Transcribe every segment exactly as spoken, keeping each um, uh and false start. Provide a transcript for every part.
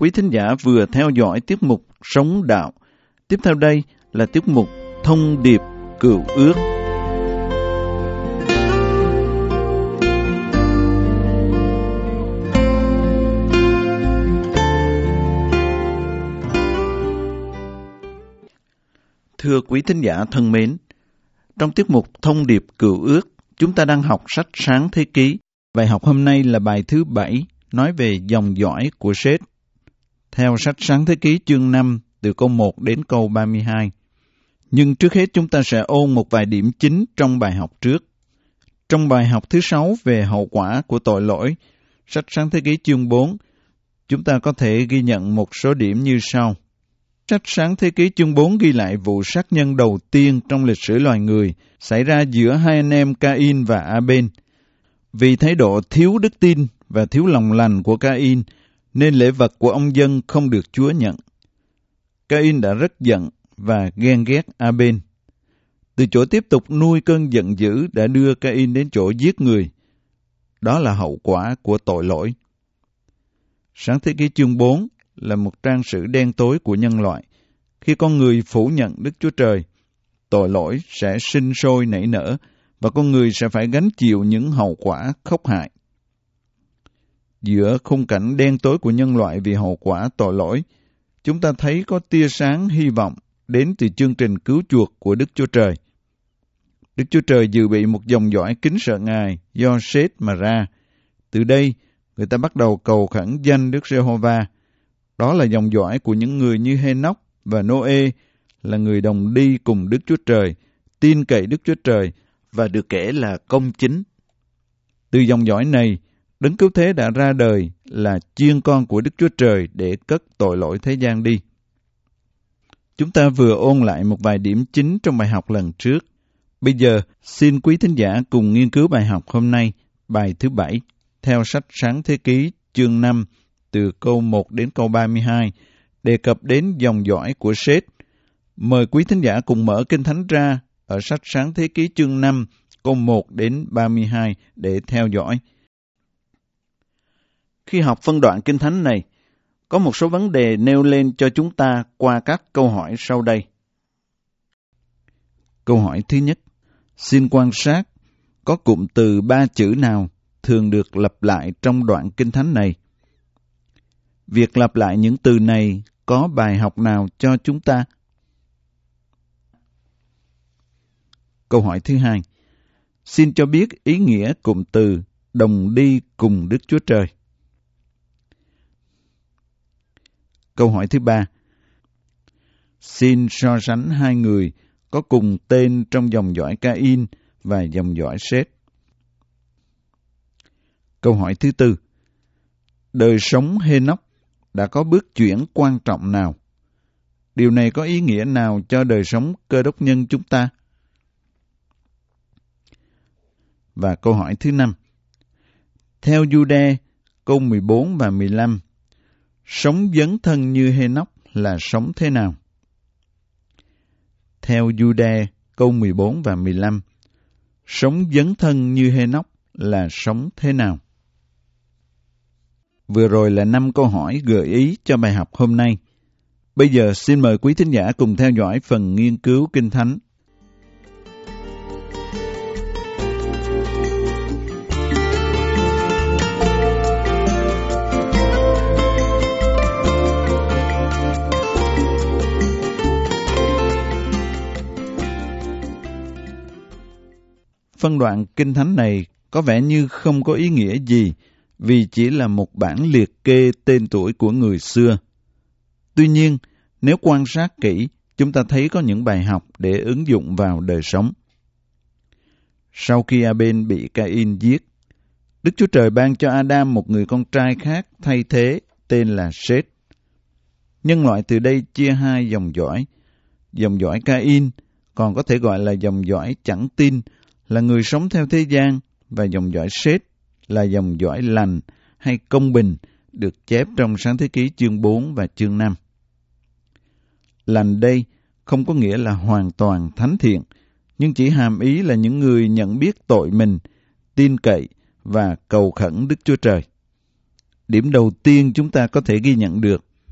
quý thính giả vừa theo dõi tiết mục Sống Đạo. Tiếp theo đây là tiết mục Thông điệp Cựu Ước. Thưa quý thính giả thân mến, trong tiết mục Thông điệp Cựu Ước, chúng ta đang học sách Sáng Thế Ký. Bài học hôm nay là bài thứ bảy, nói về dòng dõi của Sết. Theo sách Sáng Thế Ký chương năm, từ câu một đến câu ba mươi hai. Nhưng trước hết chúng ta sẽ ôn một vài điểm chính trong bài học trước. Trong bài học thứ sáu về hậu quả của tội lỗi, sách Sáng Thế Ký chương bốn, chúng ta có thể ghi nhận một số điểm như sau. Sách Sáng Thế Ký chương bốn ghi lại vụ sát nhân đầu tiên trong lịch sử loài người xảy ra giữa hai anh em Ca-in và A-bên. Vì thái độ thiếu đức tin và thiếu lòng lành của Ca-in, nên lễ vật của ông dân không được Chúa nhận. Ca-in đã rất giận và ghen ghét A-bên. Từ chỗ tiếp tục nuôi cơn giận dữ đã đưa Ca-in đến chỗ giết người. Đó là hậu quả của tội lỗi. Sáng Thế Ký chương bốn là một trang sử đen tối của nhân loại. Khi con người phủ nhận Đức Chúa Trời, tội lỗi sẽ sinh sôi nảy nở và con người sẽ phải gánh chịu những hậu quả khốc hại. Giữa khung cảnh đen tối của nhân loại vì hậu quả tội lỗi, chúng ta thấy có tia sáng hy vọng đến từ chương trình cứu chuộc của Đức Chúa Trời. Đức Chúa Trời dự bị một dòng dõi kính sợ Ngài do Sết mà ra. Từ đây, người ta bắt đầu cầu khẩn danh Đức Giê-hô-va. Đó là dòng dõi của những người như Hê-nóc và Nô-ê, là người đồng đi cùng Đức Chúa Trời, tin cậy Đức Chúa Trời và được kể là công chính. Từ dòng dõi này, Đấng Cứu Thế đã ra đời là chiên con của Đức Chúa Trời để cất tội lỗi thế gian đi. Chúng ta vừa ôn lại một vài điểm chính trong bài học lần trước. Bây giờ, xin quý thính giả cùng nghiên cứu bài học hôm nay, bài thứ bảy, theo sách Sáng Thế Ký chương năm, từ câu một đến câu ba mươi hai, đề cập đến dòng dõi của Sết. Mời quý thính giả cùng mở Kinh Thánh ra ở sách Sáng Thế Ký chương năm, câu một đến ba mươi hai để theo dõi. Khi học phân đoạn Kinh Thánh này, có một số vấn đề nêu lên cho chúng ta qua các câu hỏi sau đây. Câu hỏi thứ nhất, xin quan sát có cụm từ ba chữ nào thường được lặp lại trong đoạn Kinh Thánh này? Việc lặp lại những từ này có bài học nào cho chúng ta? Câu hỏi thứ hai, xin cho biết ý nghĩa cụm từ đồng đi cùng Đức Chúa Trời. Câu hỏi thứ ba, xin so sánh hai người có cùng tên trong dòng dõi Ca-in và dòng dõi Sết. Câu hỏi thứ tư, đời sống Hê-nóc đã có bước chuyển quan trọng nào? Điều này có ý nghĩa nào cho đời sống Cơ Đốc nhân chúng ta? Và câu hỏi thứ năm, theo Giu-đe, câu mười bốn và mười lăm, sống dấn thân như Hê-nóc là sống thế nào? Theo Giu-đe, câu mười bốn và mười lăm, sống dấn thân như Hê-nóc là sống thế nào? Vừa rồi là năm câu hỏi gợi ý cho bài học hôm nay. Bây giờ xin mời quý thính giả cùng theo dõi phần nghiên cứu Kinh Thánh. Phân đoạn Kinh Thánh này có vẻ như không có ý nghĩa gì vì chỉ là một bản liệt kê tên tuổi của người xưa. Tuy nhiên, nếu quan sát kỹ, chúng ta thấy có những bài học để ứng dụng vào đời sống. Sau khi A-bên bị Ca-in giết, Đức Chúa Trời ban cho Adam một người con trai khác thay thế tên là Sết. Nhân loại từ đây chia hai dòng dõi. Dòng dõi Ca-in còn có thể gọi là dòng dõi chẳng tin, là người sống theo thế gian, và dòng dõi Sết là dòng dõi lành hay công bình được chép trong Sáng Thế Ký chương bốn và chương năm. Lành đây không có nghĩa là hoàn toàn thánh thiện, nhưng chỉ hàm ý là những người nhận biết tội mình, tin cậy và cầu khẩn Đức Chúa Trời. Điểm đầu tiên chúng ta có thể ghi nhận được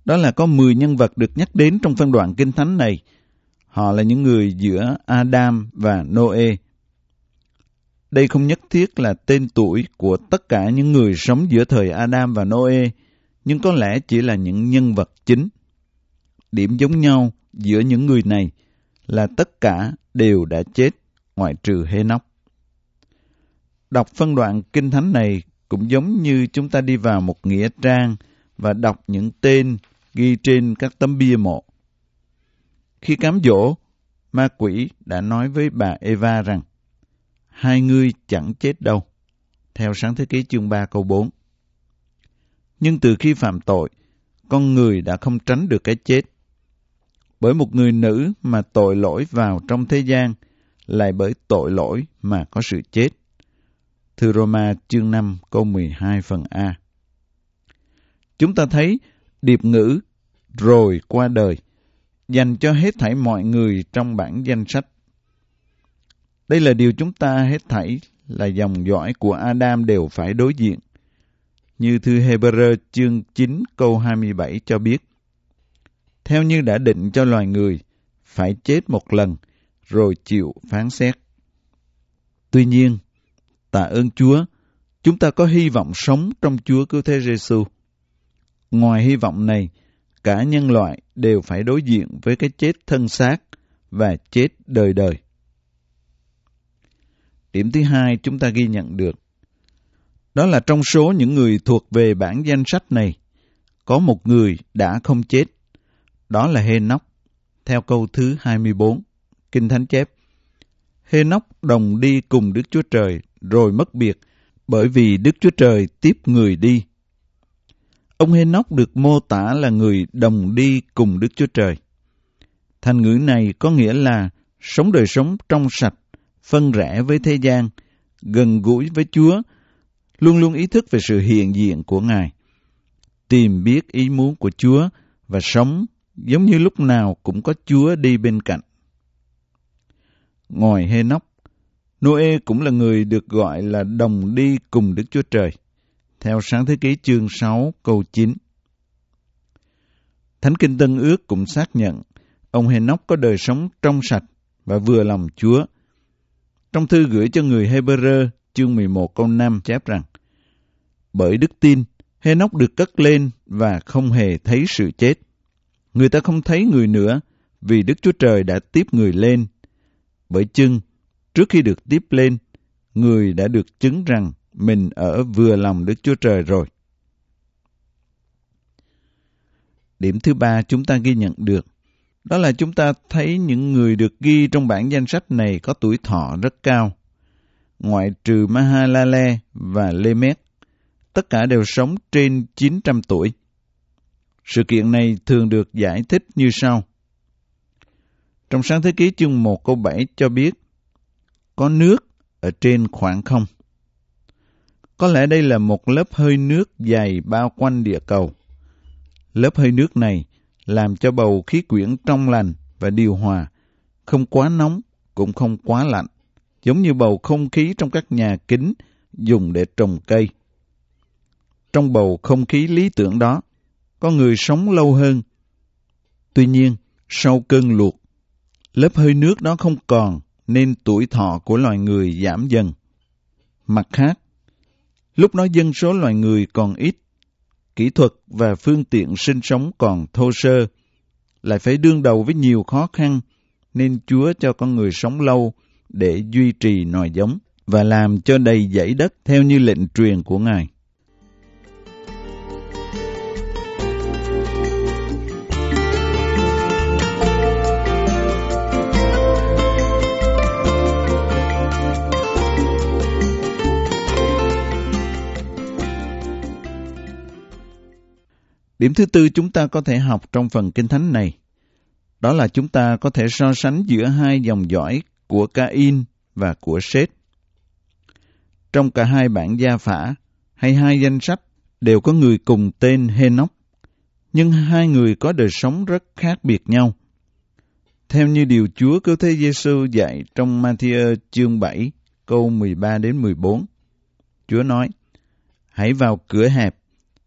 Đó là có mười nhân vật được nhắc đến trong phân đoạn Kinh Thánh này. Họ là những người giữa Adam và Noe. Đây không nhất thiết là tên tuổi của tất cả những người sống giữa thời Adam và Noe, nhưng có lẽ chỉ là những nhân vật chính. Điểm giống nhau giữa những người này là tất cả đều đã chết, ngoại trừ Hê-nóc. Đọc phân đoạn Kinh Thánh này cũng giống như chúng ta đi vào một nghĩa trang và đọc những tên ghi trên các tấm bia mộ. Khi cám dỗ, ma quỷ đã nói với bà Eva rằng, hai ngươi chẳng chết đâu, theo Sáng Thế Ký chương ba câu bốn. Nhưng từ khi phạm tội, con người đã không tránh được cái chết. Bởi một người nữ mà tội lỗi vào trong thế gian, lại bởi tội lỗi mà có sự chết. Thư Rô-ma chương năm câu mười hai phần A. Chúng ta thấy điệp ngữ rồi qua đời dành cho hết thảy mọi người trong bản danh sách. Đây là điều chúng ta hết thảy là dòng dõi của Adam đều phải đối diện. Như thư Hê-bơ-rơ chương chín câu hai mươi bảy cho biết, theo như đã định cho loài người, phải chết một lần, rồi chịu phán xét. Tuy nhiên, tạ ơn Chúa, chúng ta có hy vọng sống trong Chúa Cứu Thế Giê-xu. Ngoài hy vọng này, cả nhân loại đều phải đối diện với cái chết thân xác và chết đời đời. Điểm thứ hai chúng ta ghi nhận được, đó là trong số những người thuộc về bản danh sách này, có một người đã không chết, đó là Hê-nóc, theo câu thứ hai mươi bốn, Kinh Thánh chép. Hê-nóc đồng đi cùng Đức Chúa Trời, rồi mất biệt, bởi vì Đức Chúa Trời tiếp người đi. Ông Hê-nóc được mô tả là người đồng đi cùng Đức Chúa Trời. Thành ngữ này có nghĩa là sống đời sống trong sạch, phân rẽ với thế gian, gần gũi với Chúa, luôn luôn ý thức về sự hiện diện của Ngài, tìm biết ý muốn của Chúa và sống giống như lúc nào cũng có Chúa đi bên cạnh. Ngoài Hê-nóc, Nô-ê cũng là người được gọi là đồng đi cùng Đức Chúa Trời, theo Sáng Thế Ký chương sáu câu chín. Thánh Kinh Tân Ước cũng xác nhận ông Hê-nóc có đời sống trong sạch và vừa lòng Chúa. Trong thư gửi cho người Hê-bơ-rơ chương mười một câu năm chép rằng, bởi đức tin, Hê-nóc được cất lên và không hề thấy sự chết. Người ta không thấy người nữa vì Đức Chúa Trời đã tiếp người lên. Bởi chưng, trước khi được tiếp lên, người đã được chứng rằng mình ở vừa lòng Đức Chúa Trời rồi. Điểm thứ ba chúng ta ghi nhận được, đó là chúng ta thấy những người được ghi trong bản danh sách này có tuổi thọ rất cao. Ngoại trừ Ma-ha-la-le và Lê-mét, tất cả đều sống trên chín trăm tuổi. Sự kiện này thường được giải thích như sau. Trong Sáng Thế Ký chương một câu bảy cho biết, có nước ở trên khoảng không. Có lẽ đây là một lớp hơi nước dày bao quanh địa cầu. Lớp hơi nước này làm cho bầu khí quyển trong lành và điều hòa, không quá nóng cũng không quá lạnh, giống như bầu không khí trong các nhà kính dùng để trồng cây. Trong bầu không khí lý tưởng đó, có người sống lâu hơn. Tuy nhiên, sau cơn lụt, lớp hơi nước đó không còn, nên tuổi thọ của loài người giảm dần. Mặt khác, lúc đó dân số loài người còn ít, kỹ thuật và phương tiện sinh sống còn thô sơ, lại phải đương đầu với nhiều khó khăn, nên Chúa cho con người sống lâu để duy trì nòi giống và làm cho đầy dãy đất theo như lệnh truyền của Ngài. Điểm thứ tư chúng ta có thể học trong phần Kinh Thánh này, đó là chúng ta có thể so sánh giữa hai dòng dõi của Ca-in và của Sết. Trong cả hai bản gia phả hay hai danh sách đều có người cùng tên Hê-nóc, nhưng hai người có đời sống rất khác biệt nhau. Theo như điều Chúa Cứu Thế Giê-xu dạy trong Ma-thi-ơ chương bảy câu mười ba đến mười bốn, Chúa nói, hãy vào cửa hẹp,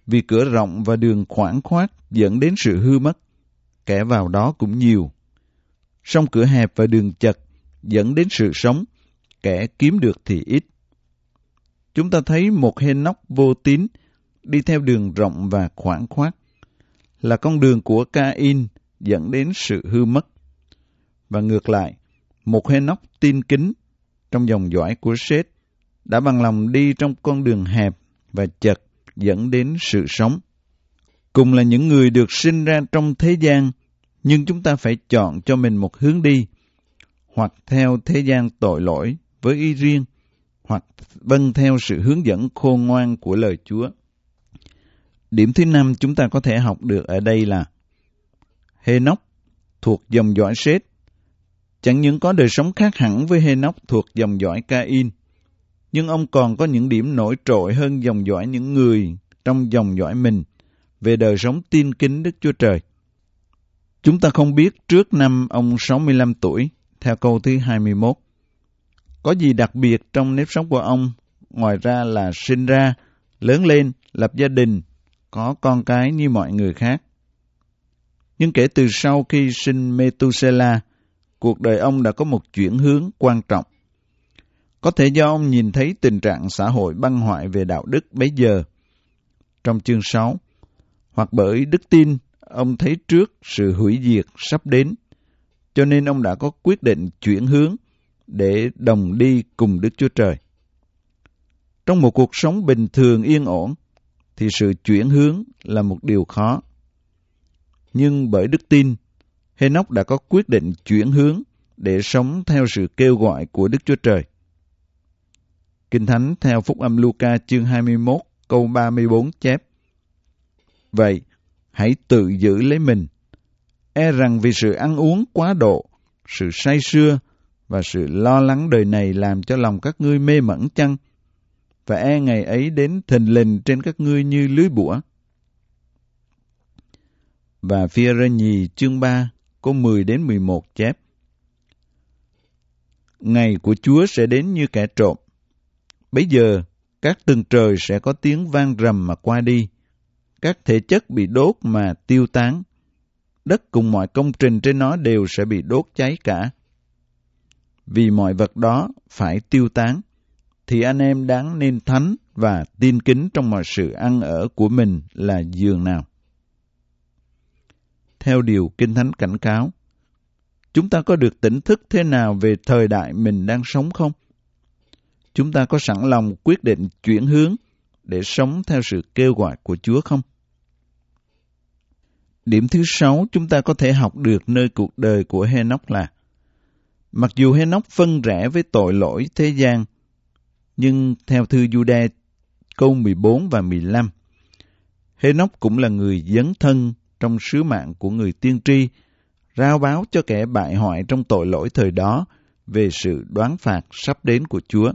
Vì cửa rộng và đường khoảng khoát dẫn đến sự hư mất, kẻ vào đó cũng nhiều. Song cửa hẹp và đường chật dẫn đến sự sống, kẻ kiếm được thì ít. Chúng ta thấy một Hê-nóc vô tín đi theo đường rộng và khoảng khoát, là con đường của Ca-in dẫn đến sự hư mất. Và ngược lại, một Hê-nóc tin kính trong dòng dõi của Sết đã bằng lòng đi trong con đường hẹp và chật dẫn đến sự sống. Cùng là những người được sinh ra trong thế gian, nhưng chúng ta phải chọn cho mình một hướng đi, hoặc theo thế gian tội lỗi với ý riêng, hoặc vâng theo sự hướng dẫn khôn ngoan của lời Chúa. Điểm thứ năm chúng ta có thể học được ở đây là Hê-nóc thuộc dòng dõi Sết chẳng những có đời sống khác hẳn với Hê-nóc thuộc dòng dõi Ca-in, nhưng ông còn có những điểm nổi trội hơn dòng dõi những người trong dòng dõi mình về đời sống tin kính Đức Chúa Trời. Chúng ta không biết trước năm ông sáu mươi lăm tuổi, theo câu thứ hai mươi mốt, có gì đặc biệt trong nếp sống của ông, ngoài ra là sinh ra, lớn lên, lập gia đình, có con cái như mọi người khác. Nhưng kể từ sau khi sinh Mê-tu-sê-la, cuộc đời ông đã có một chuyển hướng quan trọng. Có thể do ông nhìn thấy tình trạng xã hội băng hoại về đạo đức bấy giờ, trong chương sáu, hoặc bởi đức tin, ông thấy trước sự hủy diệt sắp đến, cho nên ông đã có quyết định chuyển hướng để đồng đi cùng Đức Chúa Trời. Trong một cuộc sống bình thường yên ổn, thì sự chuyển hướng là một điều khó. Nhưng bởi đức tin, Hê-nóc đã có quyết định chuyển hướng để sống theo sự kêu gọi của Đức Chúa Trời. Kinh Thánh theo Phúc âm Luca chương hai mươi mốt câu ba mươi bốn chép: Vậy, hãy tự giữ lấy mình, e rằng vì sự ăn uống quá độ, sự say sưa và sự lo lắng đời này làm cho lòng các ngươi mê mẩn chăng, và e ngày ấy đến thình lình trên các ngươi như lưới bủa. Và Phi-e-rơ nhì chương ba câu mười đến mười một chép: Ngày của Chúa sẽ đến như kẻ trộm. Bấy giờ, các tầng trời sẽ có tiếng vang rầm mà qua đi, các thể chất bị đốt mà tiêu tán, đất cùng mọi công trình trên nó đều sẽ bị đốt cháy cả. Vì mọi vật đó phải tiêu tán, thì anh em đáng nên thánh và tin kính trong mọi sự ăn ở của mình là giường nào. Theo điều Kinh Thánh cảnh cáo, chúng ta có được tỉnh thức thế nào về thời đại mình đang sống không? Chúng ta có sẵn lòng quyết định chuyển hướng để sống theo sự kêu gọi của Chúa không? Điểm thứ sáu chúng ta có thể học được nơi cuộc đời của Hê-nóc là: mặc dù Hê-nóc phân rẽ với tội lỗi thế gian, nhưng theo thư Giu-đa câu mười bốn và mười lăm, Hê-nóc cũng là người dấn thân trong sứ mạng của người tiên tri, rao báo cho kẻ bại hoại trong tội lỗi thời đó về sự đoán phạt sắp đến của Chúa.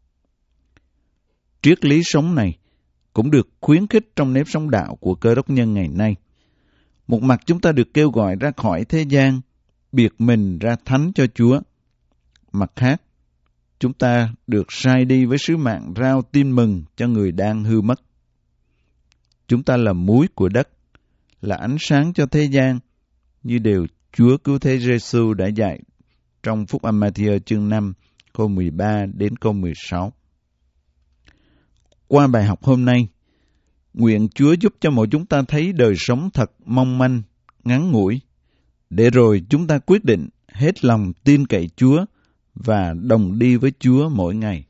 Triết lý sống này cũng được khuyến khích trong nếp sống đạo của Cơ Đốc nhân ngày nay. Một mặt chúng ta được kêu gọi ra khỏi thế gian, biệt mình ra thánh cho Chúa. Mặt khác, chúng ta được sai đi với sứ mạng rao tin mừng cho người đang hư mất. Chúng ta là muối của đất, là ánh sáng cho thế gian, như điều Chúa Cứu Thế Giê-xu đã dạy trong Phúc âm Ma-thi-ơ chương năm, câu mười ba đến câu mười sáu. Qua bài học hôm nay, nguyện Chúa giúp cho mỗi chúng ta thấy đời sống thật mong manh, ngắn ngủi, để rồi chúng ta quyết định hết lòng tin cậy Chúa và đồng đi với Chúa mỗi ngày.